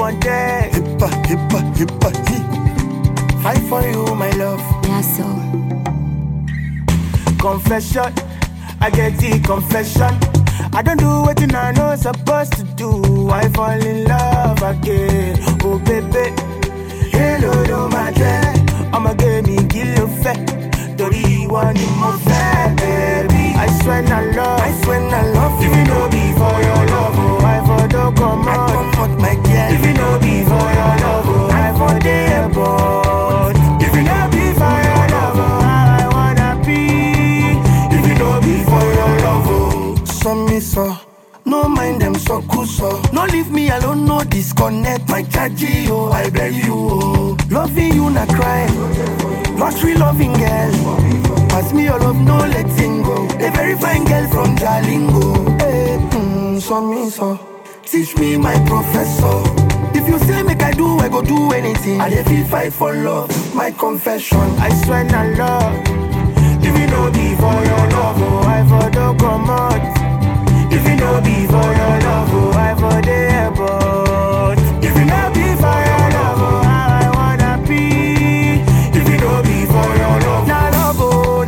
one day. Hippa, hippa, hippa, hee. Fight for you, my love. Yeah, so. Confession, I get the confession. I don't do what I know supposed to do. I fall in love again. Oh baby, hello do my day. I'ma give me kill fat. Tori one in my fat, baby. I swear I love you. If you know be for your love, oh I for don't come out, my girl. If you know be for your love, oh I for the airport. If you know be for your love, oh how I wanna be. If you know be for your love, oh. So, no mind them so cool so. No leave me alone, no disconnect my charge, oh I beg you, oh. Loving you na crime, lottery loving girl. Pass me your love, no letting go. A very fine girl from Jalingo. Hey, so, teach me my professor. If you say make I do, I go do anything. I dey feel fight for love, my confession. I swear I love. If you know be for your love, oh I for don't come out. If you know be for your love, oh I for the airport. If you know be for your love, oh how I wanna be. If you know be for your love, na love, oh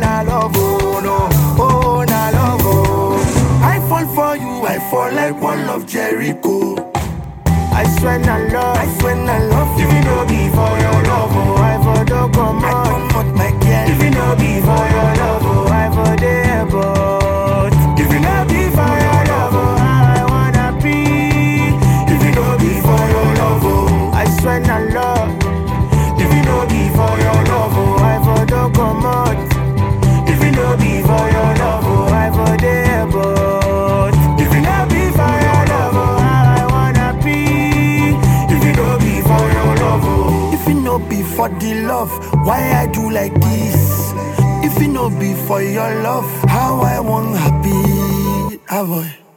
no, oh na love, oh. I fall for you, I fall like one of Jericho. I swear I love. You. If you know be for your love, oh I for don't come I out. come out, my girl. If you know be for your love, oh I for the airport. If you know be for your love, oh how I wanna be. If you know be for your love, oh I swear I love. If you know be for your love, oh I for don't come out. If you know be for your love, oh I for the airport. If you know be for your love, oh how I wanna be. If you know be for your love, oh. If it no be for the love, why I do like this? If it no be for your love, how I want happy, boy.